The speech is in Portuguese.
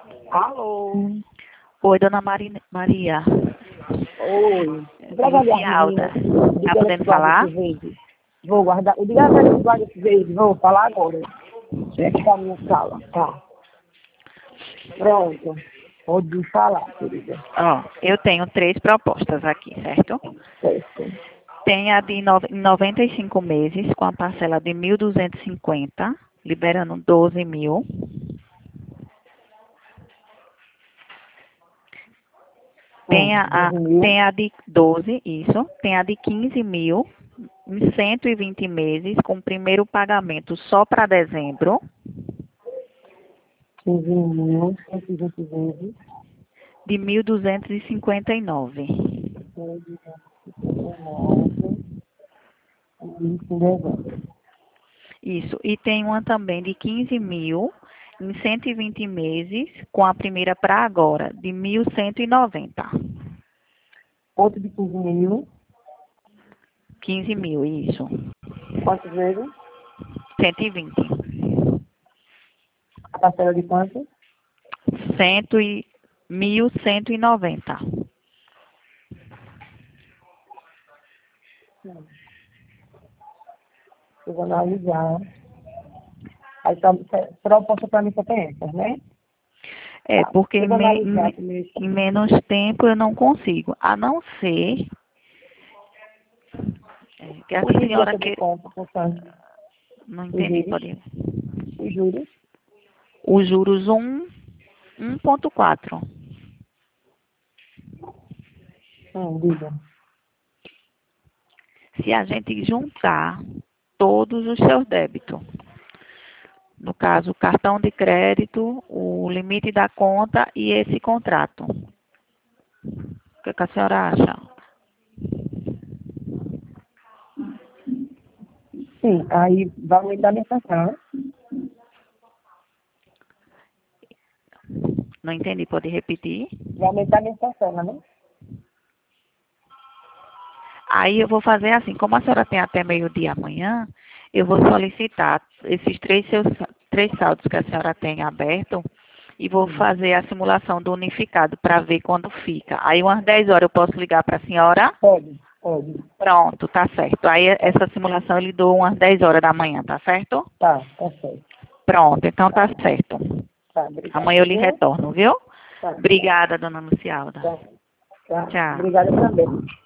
Alô? Oi, dona Maria. Oi. Lucy Alda. Tá Diga podendo esse guarda falar? esse verde. Vou guardar. Diga a velha que guarda esse verde. Vou falar agora. Deixa pra minha sala. Tá. Pronto. Pode falar, querida. Ó, eu tenho 3 propostas aqui, certo? Certo. Tem a de 95 meses, com a parcela de 1.250, liberando 12 mil. Tem a de 12, isso. Tem a de 15 mil, em 120 meses, com o primeiro pagamento só para dezembro. 15.120 vezes. De 1.259. 1.259. Isso em dezembro. Isso. E tem uma também de 15 mil, em 120 meses, com a primeira para agora, de 1.190. Outro de 15.000. 15 mil, isso. Quantas vezes? 120. A parcela de quanto? 1.190. Eu vou analisar. Aí tá, proposta para mim só tem essas, né? É, Tá. porque Eu vou analisar primeiro. em menos tempo eu não consigo. A não ser que a Os juros senhora deixa de que... conta, portanto. Não Os entendi, juros. pode ir. Os juros. Os juros 1,4. Diga. Se a gente juntar todos os seus débitos, no caso, o cartão de crédito, o limite da conta e esse contrato. O que a senhora acha? Sim, aí vai aumentar a mensagem. Não entendi, pode repetir? Vai aumentar a mensagem, né? Aí eu vou fazer assim, como a senhora tem até meio-dia amanhã, eu vou solicitar esses três saldos que a senhora tem aberto e vou fazer a simulação do unificado para ver quando fica. Aí umas 10 horas eu posso ligar para a senhora? Pode, pode. Pronto, tá certo. Aí essa simulação eu lhe dou umas 10 horas da manhã, tá certo? Tá certo. Pronto, então tá certo. Tá, obrigada. Amanhã eu lhe Viu? retorno, viu? Tá, Obrigada, dona Lucialda. tá, tá. Tchau. Obrigada também.